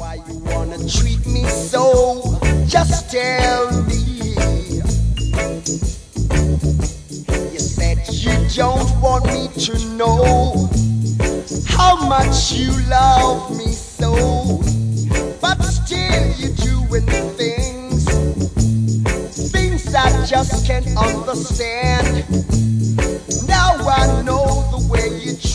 Why you wanna treat me so? Just tell me. You said you don't want me to know how much you love me so, but still you're doing things I just can't understand. Now I know the way you